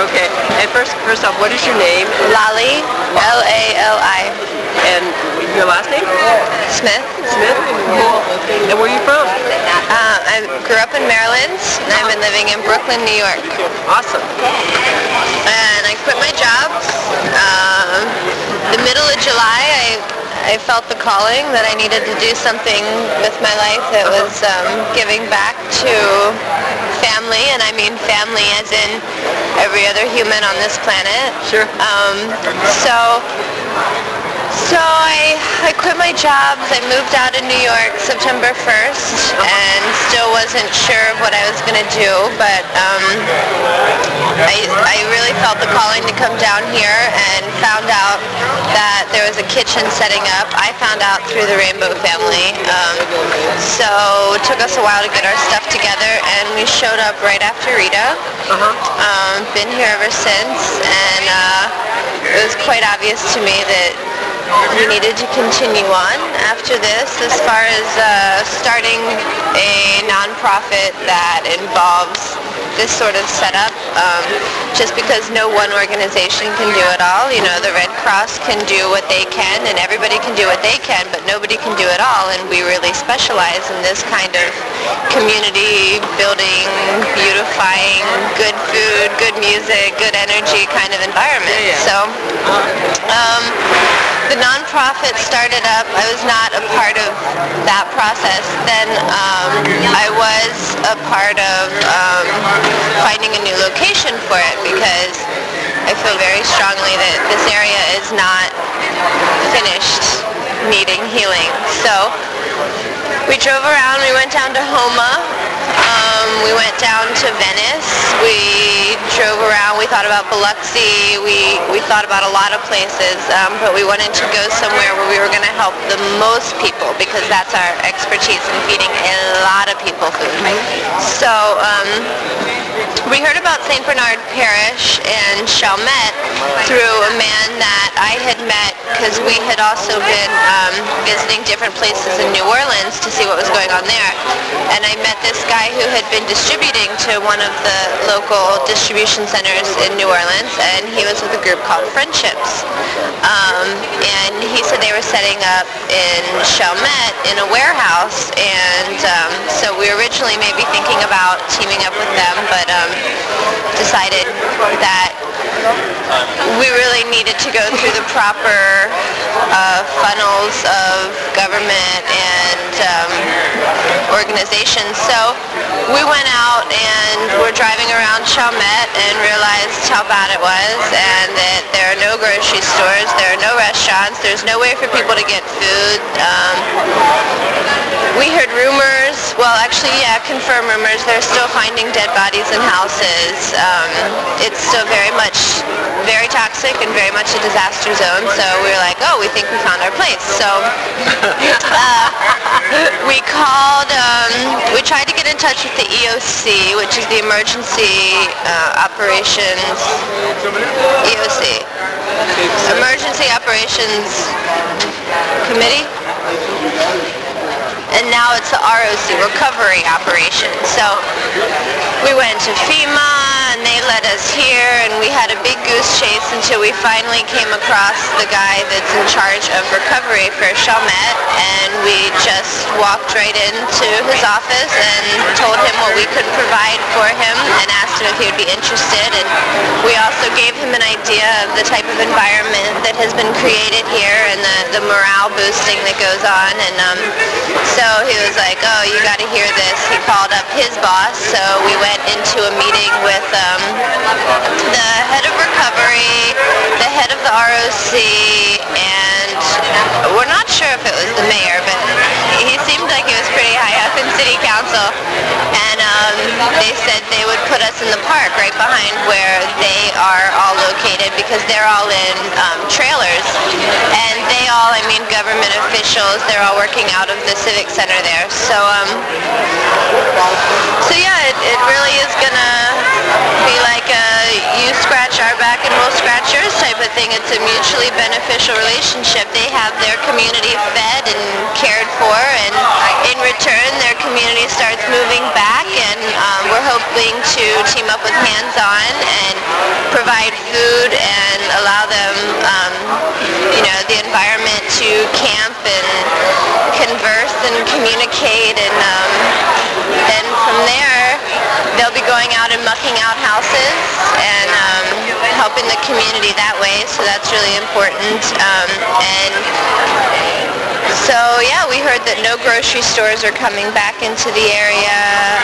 Okay. And first off, what is your name? Lali, L-A-L-I. And your last name? Smith. Smith? Cool. And where are you from? I grew up in Maryland, and I've been living in Brooklyn, New York. Awesome. And I quit my job. The middle of July, I felt the calling that I needed to do something with my life that was giving back to family, and I mean family as in every other human on this planet. Sure. So I quit my job. I moved out of New York September 1st and still wasn't sure of what I was going to do, but I really felt the calling to come down here and found out that there was a kitchen setting up. I found out through the Rainbow family. So it took us a while to get our stuff together, and we showed up right after Rita. Been here ever since, and it was quite obvious to me that we needed to continue on after this as far as starting a nonprofit that involves this sort of setup, just because no one organization can do it all. You know, the Red Cross can do what they can, and everybody can do what they can, but nobody can do it all, and we really specialize in this kind of community building, beautifying, good food, good music, good energy kind of environment. So the nonprofit started up. I was not a part of that process. Then I was a part of finding a new location for it, because I feel very strongly that this area is not finished needing healing. So we drove around. We went down to Homa. We went down to Venice. We drove around. We thought about Biloxi. We thought about a lot of places, but we wanted to go somewhere where we were going to help the most people, because that's our expertise in feeding a lot of people food. So we heard about St. Bernard Parish in Chalmette through a man that I had met, because we had also been visiting different places in New Orleans to see what was going on there. And I met this guy who had been distributing to one of the local distribution centers in New Orleans, and he was with a group called Friendships. And he said they were setting up in Chalmette in a warehouse, and so we were originally maybe thinking about teaming up with them, but decided that we really needed to go through the proper funnels of government and organizations. So we went out and were driving around Chalmette and realized how bad it was, and that there are no grocery stores, there are no restaurants, there's no way for people to get food. We heard rumors, well actually confirmed rumors, they're still finding dead bodies in houses. It's still very toxic and very much a disaster zone, so we were like, oh, we think we found our place. So we called, we tried to get in touch with the EOC, which is the Emergency Operations, EOC, Emergency Operations Committee, and now it's the ROC, Recovery Operations. So we went to FEMA, and they led us here, and we had a big goose chase until we finally came across the guy that's in charge of recovery for Chalmette, and we just walked right into his office and told him what we could provide for him and asked him if he would be interested. And we also gave him an idea of the type of environment that has been created here and the morale boosting that goes on. And so he was like, oh, you got to hear this. He called up his boss, so we went into a meeting with the head of recovery, the head of the ROC, and we're not sure if it was the mayor, but he seemed like he was pretty high up in city council. And they said they would put us in the park right behind where they are all located, because they're all in trailers. And they all, I mean, government officials, they're all working out of the Civic Center there. So, yeah, it really is gonna be like a you scratch our back and we'll scratch yours type of thing. It's a mutually beneficial relationship. They have their community fed and cared for, and in return their community starts moving back, and we're hoping to team up with Hands On and provide food and allow them, the environment to camp and converse and communicate, and then from there they'll be going out and mucking out houses and helping the community that way, so that's really important. And so yeah, we heard that no grocery stores are coming back into the area.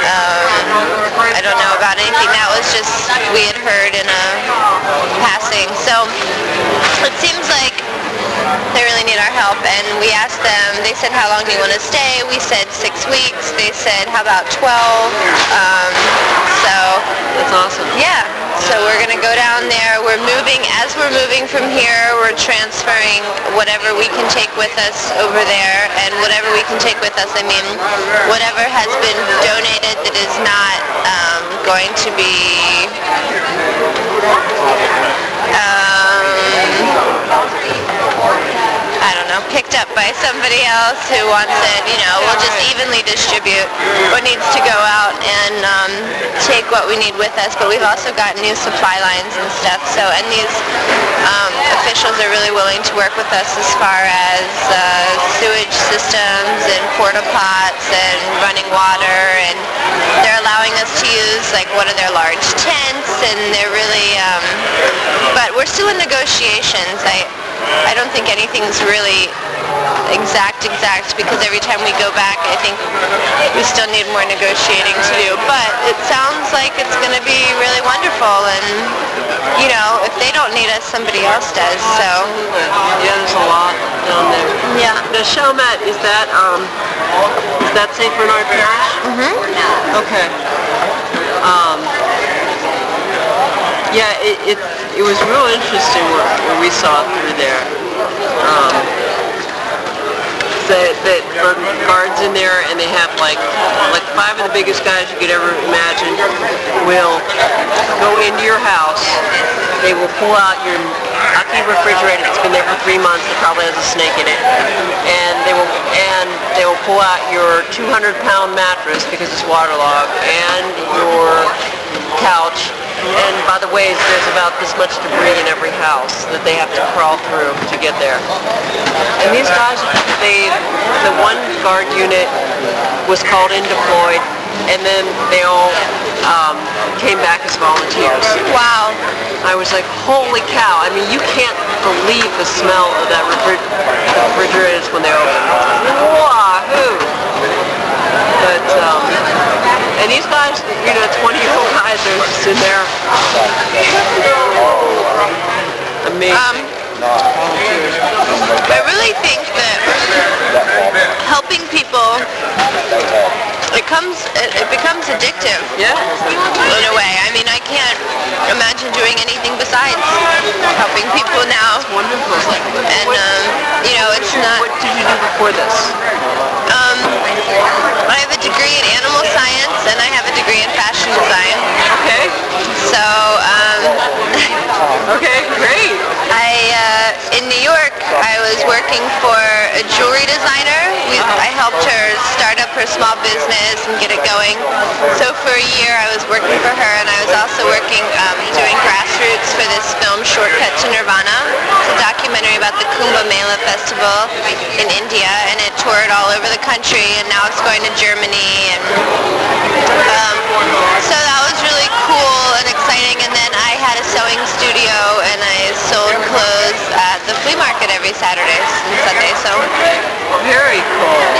I don't know about anything. That was just, we had heard in a passing. So it seems like they really need our help, and we asked them, they said, how long do you want to stay? We said 6 weeks. They said, how about 12? So That's awesome. yeah, so we're going to go down there. We're moving, as we're moving from here, we're transferring whatever we can take with us over there, and whatever we can take with us, I mean, whatever has been donated that is not going to be I don't know, picked up by somebody else who wants it, we'll just evenly distribute what needs to go out and take what we need with us. But we've also got new supply lines and stuff, so, and these officials are really willing to work with us as far as sewage systems and porta pots and running water, and they're allowing us to use like one of their large tents, and they're really, but we're still in negotiations. I don't think anything's really exact, because every time we go back, I think we still need more negotiating to do. But it sounds like it's going to be really wonderful, and, if they don't need us, somebody else does, so. Yeah, there's a lot down there. Yeah. The Chalmette, is that St. Bernard Parish? Mm-hmm. Okay. Yeah, it was real interesting where we saw through there. That are guards in there, and they have like 5 of the biggest guys you could ever imagine will go into your house. They will pull out your Aki refrigerator that's been there for 3 months. It probably has a snake in it, and they will pull out your 200-pound mattress because it's waterlogged, and your couch. And by the way, there's about this much debris in every house that they have to crawl through to get there. And these guys, the one guard unit was called in deployed, and then they all came back as volunteers. Wow. I was like, holy cow. I mean, you can't believe the smell of that refrigerators when they open. Wahoo! But, and these guys, 20-year-old guys are just in there. Amazing. I really think that helping people, it becomes addictive. Yeah. In a way. I mean, I can't imagine doing anything besides helping people now. It's wonderful. And, it's not. What did you do before this? I have a degree in animal science, and I have a degree in fashion design. Okay. So, okay, great. In New York, I was working for a jewelry designer. I helped her start up her small business and get it going. So for a year, I was working for her, and I was also working doing grassroots for this film, Shortcut to Nirvana. It's a documentary about the Kumbh Mela Festival in India, and it toured all over the country, and now it's going to Germany. And so that was really cool and exciting. And then I had a sewing studio, and I sold clothes at the flea market every Saturday and Sunday. So very cool.